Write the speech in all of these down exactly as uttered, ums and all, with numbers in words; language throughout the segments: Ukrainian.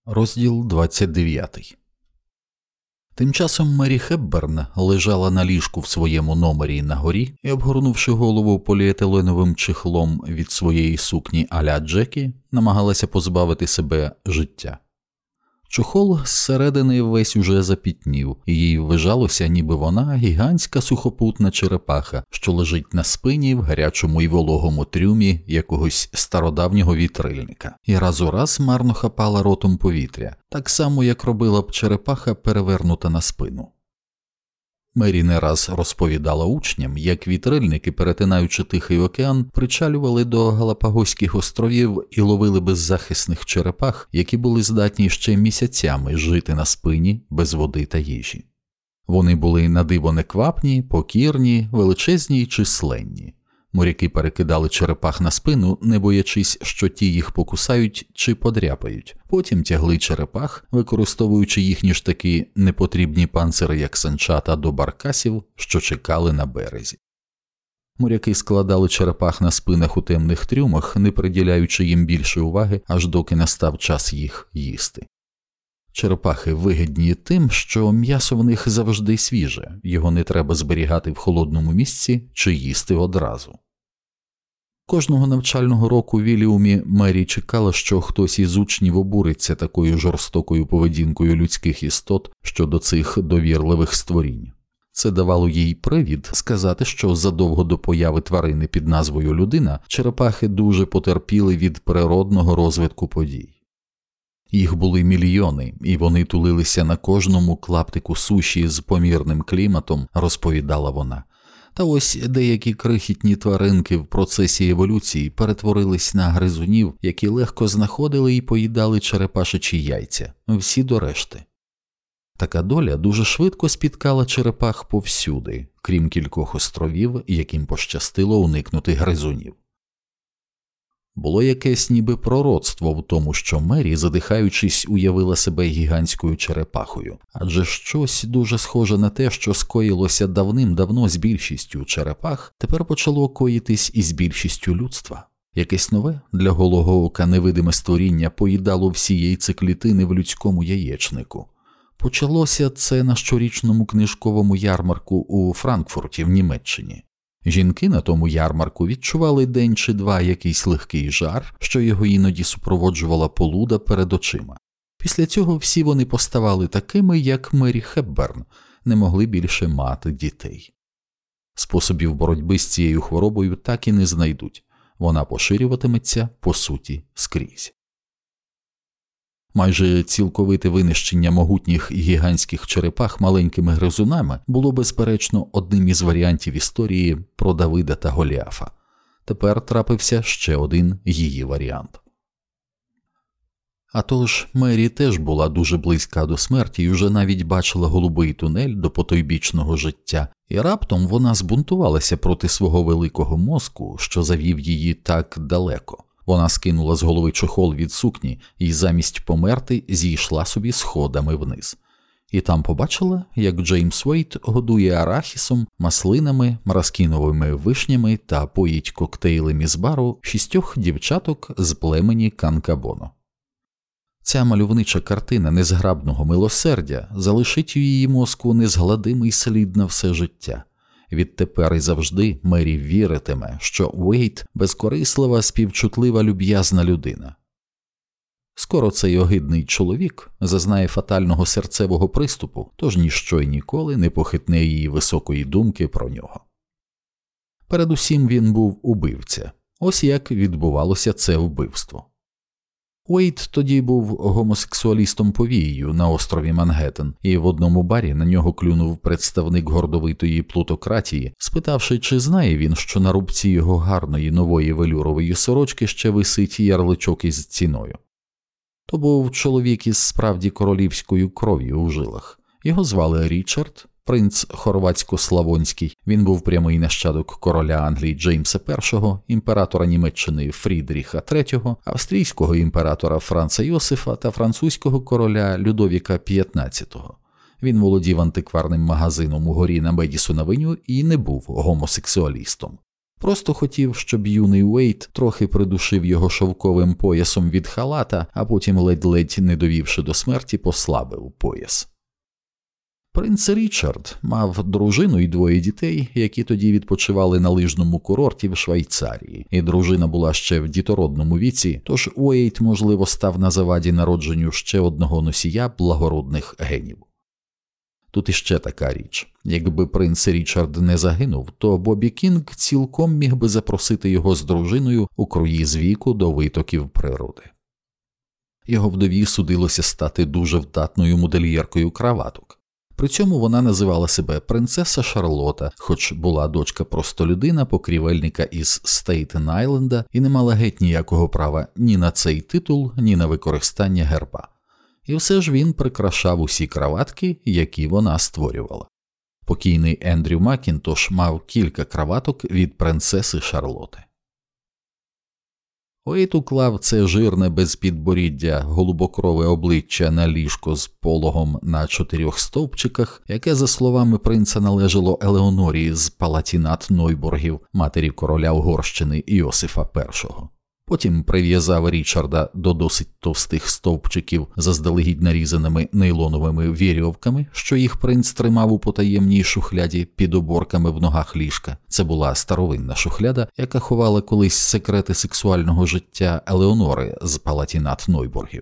Розділ двадцять дев'ятий. Тим часом Мері Хепберн лежала на ліжку в своєму номері на горі і, обгорнувши голову поліетиленовим чехлом від своєї сукні а-ля Джекі, намагалася позбавити себе життя. Чохол зсередини весь уже запітнів, і їй ввижалося, ніби вона гігантська сухопутна черепаха, що лежить на спині в гарячому й вологому трюмі якогось стародавнього вітрильника, і раз у раз марно хапала ротом повітря, так само, як робила б черепаха, перевернута на спину. Мері не раз розповідала учням, як вітрильники, перетинаючи Тихий океан, причалювали до Галапагоських островів і ловили беззахисних черепах, які були здатні ще місяцями жити на спині без води та їжі. Вони були надиво неквапні, покірні, величезні й численні. Моряки перекидали черепах на спину, не боячись, що ті їх покусають чи подряпають. Потім тягли черепах, використовуючи їхні ж таки непотрібні панцири як санчата до баркасів, що чекали на березі. Моряки складали черепах на спинах у темних трюмах, не приділяючи їм більше уваги, аж доки настав час їх їсти. Черепахи вигідні тим, що м'ясо в них завжди свіже, його не треба зберігати в холодному місці чи їсти одразу. Кожного навчального року в Ілліумі Мері чекала, що хтось із учнів обуриться такою жорстокою поведінкою людських істот щодо цих довірливих створінь. Це давало їй привід сказати, що задовго до появи тварини під назвою людина черепахи дуже потерпіли від природного розвитку подій. Їх були мільйони, і вони тулилися на кожному клаптику суші з помірним кліматом, розповідала вона. Та ось деякі крихітні тваринки в процесі еволюції перетворились на гризунів, які легко знаходили і поїдали черепашечі яйця, всі до решти. Така доля дуже швидко спіткала черепах повсюди, крім кількох островів, яким пощастило уникнути гризунів. Було якесь ніби пророцтво в тому, що Мері, задихаючись, уявила себе гігантською черепахою, адже щось дуже схоже на те, що скоїлося давним-давно з більшістю черепах, тепер почало коїтись і з більшістю людства. Якесь нове, для голого ока невидиме створіння поїдало всі яйцеклітини в людському яєчнику. Почалося це на щорічному книжковому ярмарку у Франкфурті в Німеччині. Жінки на тому ярмарку відчували день чи два якийсь легкий жар, що його іноді супроводжувала полуда перед очима. Після цього всі вони поставали такими, як Мері Хепберн, не могли більше мати дітей. Способів боротьби з цією хворобою так і не знайдуть. Вона поширюватиметься, по суті, скрізь. Майже цілковите винищення могутніх і гігантських черепах маленькими гризунами було, безперечно, одним із варіантів історії про Давида та Голіафа. Тепер трапився ще один її варіант. А тож, Мері теж була дуже близька до смерті і вже навіть бачила голубий тунель до потойбічного життя, і раптом вона збунтувалася проти свого великого мозку, що завів її так далеко. Вона скинула з голови чохол від сукні і замість померти зійшла собі сходами вниз. І там побачила, як Джеймс Уейт годує арахісом, маслинами, мраскіновими вишнями та поїть коктейлем із бару шістьох дівчаток з племені Канкабоно. Ця мальовнича картина незграбного милосердя залишить у її мозку незгладимий слід на все життя. Відтепер і завжди Мері віритиме, що Уейт – безкорислива, співчутлива, люб'язна людина. Скоро цей огидний чоловік зазнає фатального серцевого приступу, тож ніщо й ніколи не похитне її високої думки про нього. Передусім він був убивця. Ось як відбувалося це вбивство. Уейт тоді був гомосексуалістом повією на острові Мангеттен, і в одному барі на нього клюнув представник гордовитої плутократії, спитавши, чи знає він, що на рубці його гарної нової велюрової сорочки ще висить ярличок із ціною. То був чоловік із справді королівською кров'ю у жилах. Його звали Річард, принц хорватсько-славонський. Він був прямий нащадок короля Англії Джеймса Першого, імператора Німеччини Фрідріха Третього, австрійського імператора Франца Йосифа та французького короля Людовіка П'ятнадцятого. Він володів антикварним магазином у горі на Медісона-авеню і не був гомосексуалістом. Просто хотів, щоб юний Уейт трохи придушив його шовковим поясом від халата, а потім ледь-ледь не довівши до смерті, послабив пояс. Принц Річард мав дружину і двоє дітей, які тоді відпочивали на лижному курорті в Швейцарії, і дружина була ще в дітородному віці, тож Уейт, можливо, став на заваді народженню ще одного носія благородних генів. Тут іще така річ. Якби принц Річард не загинув, то Бобі Кінг цілком міг би запросити його з дружиною у круїз віку до витоків природи. Його вдові судилося стати дуже вдатною модельєркою краваток. При цьому вона називала себе принцеса Шарлота, хоч була дочка простолюдина, покрівельника із Стейтен-Айленда і не мала геть ніякого права ні на цей титул, ні на використання герба. І все ж він прикрашав усі краватки, які вона створювала. Покійний Ендрю Макінтош мав кілька краваток від принцеси Шарлоти. Уейт уклав це жирне без підборіддя голубокрове обличчя на ліжко з пологом на чотирьох стовпчиках, яке, за словами принца, належало Елеонорі з Палатінат Нойбургів, матері короля Угорщини Йосифа Першого. Потім прив'язав Річарда до досить товстих стовпчиків заздалегідь нарізаними нейлоновими вірьовками, що їх принц тримав у потаємній шухляді під оборками в ногах ліжка. Це була старовинна шухляда, яка ховала колись секрети сексуального життя Елеонори з Палатінат Нойбургів.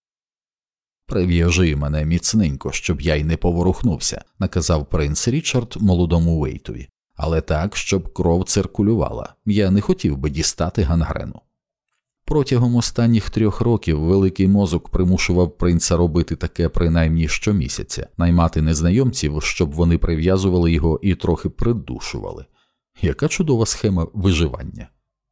«Прив'яжи мене міцненько, щоб я й не поворухнувся», – наказав принц Річард молодому Уейтові. «Але так, щоб кров циркулювала. Я не хотів би дістати гангрену». Протягом останніх трьох років великий мозок примушував принца робити таке принаймні щомісяця, наймати незнайомців, щоб вони прив'язували його і трохи придушували. Яка чудова схема виживання.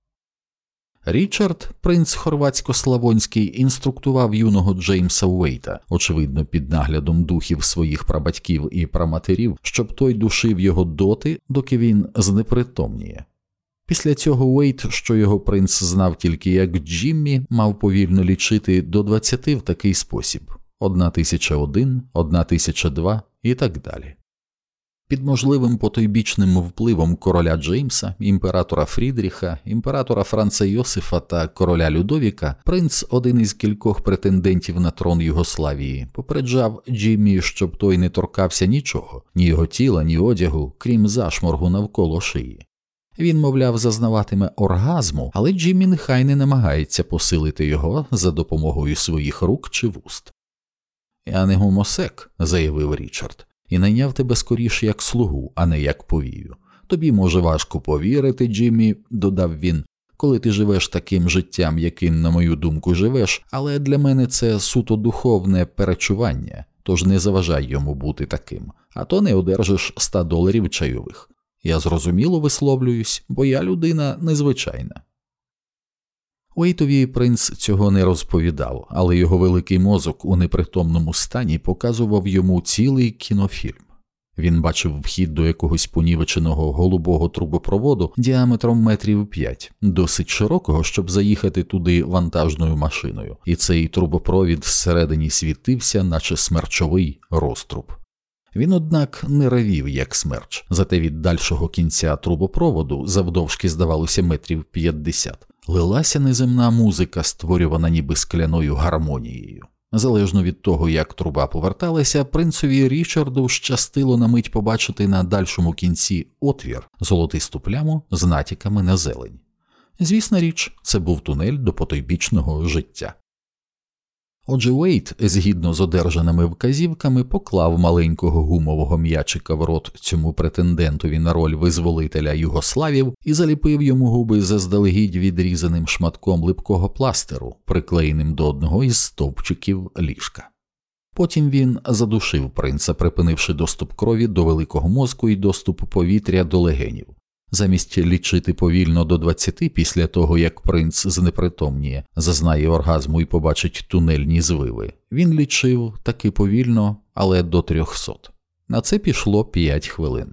Річард, принц хорватсько-славонський, інструктував юного Джеймса Уейта, очевидно під наглядом духів своїх прабатьків і праматерів, щоб той душив його доти, доки він знепритомніє. Після цього Уейт, що його принц знав тільки як Джиммі, мав повільно лічити до двадцяти в такий спосіб – одна тисяча один, одна тисяча два і так далі. Під можливим потойбічним впливом короля Джеймса, імператора Фрідріха, імператора Франца Йосифа та короля Людовіка, принц, один із кількох претендентів на трон Югославії, попереджав Джиммі, щоб той не торкався нічого, ні його тіла, ні одягу, крім зашморгу навколо шиї. Він, мовляв, зазнаватиме оргазму, але Джиммі нехай не намагається посилити його за допомогою своїх рук чи вуст. «Я не гомосек», – заявив Річард, – «і найняв тебе скоріше як слугу, а не як повію. Тобі може важко повірити, Джиммі», – додав він, – «коли ти живеш таким життям, яким, на мою думку, живеш, але для мене це суто духовне перечування, тож не заважай йому бути таким, а то не одержиш ста доларів чайових. Я зрозуміло висловлююсь, бо я людина незвичайна». Уейтові принц цього не розповідав, але його великий мозок у непритомному стані показував йому цілий кінофільм. Він бачив вхід до якогось понівеченого голубого трубопроводу діаметром метрів п'ять, досить широкого, щоб заїхати туди вантажною машиною, і цей трубопровід зсередині світився, наче смерчовий розтруб. Він, однак, не ревів, як смерч, зате від дальшого кінця трубопроводу, завдовжки, здавалося, метрів п'ятдесят, лилася неземна музика, створювана ніби скляною гармонією. Залежно від того, як труба поверталася, принцові Річарду щастило на мить побачити на дальшому кінці отвір, золотисту пляму з натяками на зелень. Звісна річ, це був тунель до потойбічного життя. Отже, Уейт, згідно з одержаними вказівками, поклав маленького гумового м'ячика в рот цьому претендентові на роль визволителя югославів і заліпив йому губи заздалегідь відрізаним шматком липкого пластеру, приклеєним до одного із стовпчиків ліжка. Потім він задушив принца, припинивши доступ крові до великого мозку і доступ повітря до легенів. Замість лічити повільно до двадцяти після того, як принц знепритомніє, зазнає оргазму і побачить тунельні звиви, він лічив таки повільно, але до трьохсот. На це пішло п'ять хвилин.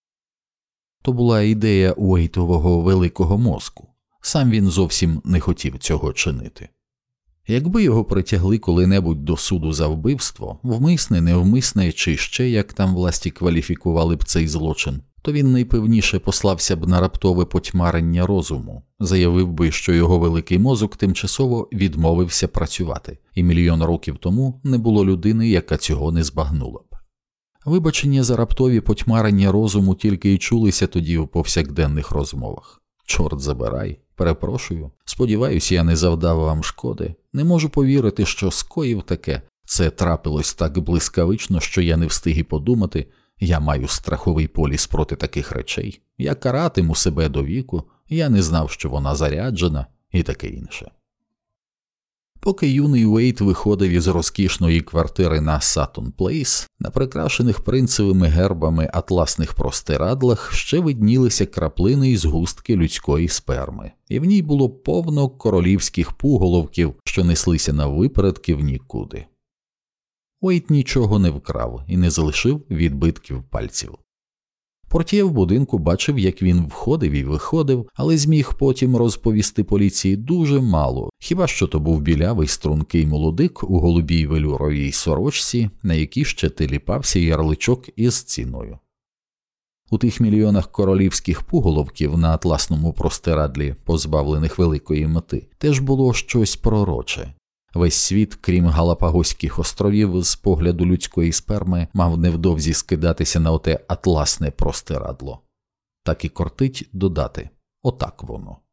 То була ідея Уейтового великого мозку. Сам він зовсім не хотів цього чинити. Якби його притягли коли-небудь до суду за вбивство, вмисне, невмисне чи ще як там власті кваліфікували б цей злочин, то він найпевніше послався б на раптове потьмарення розуму, заявив би, що його великий мозок тимчасово відмовився працювати, і мільйон років тому не було людини, яка цього не збагнула б. Вибачення за раптові потьмарення розуму тільки й чулися тоді в повсякденних розмовах. Чорт забирай, перепрошую, сподіваюся, я не завдав вам шкоди, не можу повірити, що скоїв таке, це трапилось так блискавично, що я не встиг і подумати, я маю страховий поліс проти таких речей, я каратиму себе до віку, я не знав, що вона заряджена і таке інше. Поки юний Уейт виходив із розкішної квартири на Саттон Плейс, на прикрашених принцевими гербами атласних простирадлах ще виднілися краплини із густки людської сперми, і в ній було повно королівських пуголовків, що неслися наввипередки в нікуди. Уейт нічого не вкрав і не залишив відбитків пальців. Портє в будинку бачив, як він входив і виходив, але зміг потім розповісти поліції дуже мало, хіба що то був білявий стрункий молодик у голубій велюровій сорочці, на якій ще теліпався ярличок із ціною. У тих мільйонах королівських пуголовків на атласному простирадлі, позбавлених великої мети, теж було щось пророче. Весь світ, крім Галапагоських островів, з погляду людської сперми, мав невдовзі скидатися на оте атласне простирадло. Так і кортить додати – отак воно.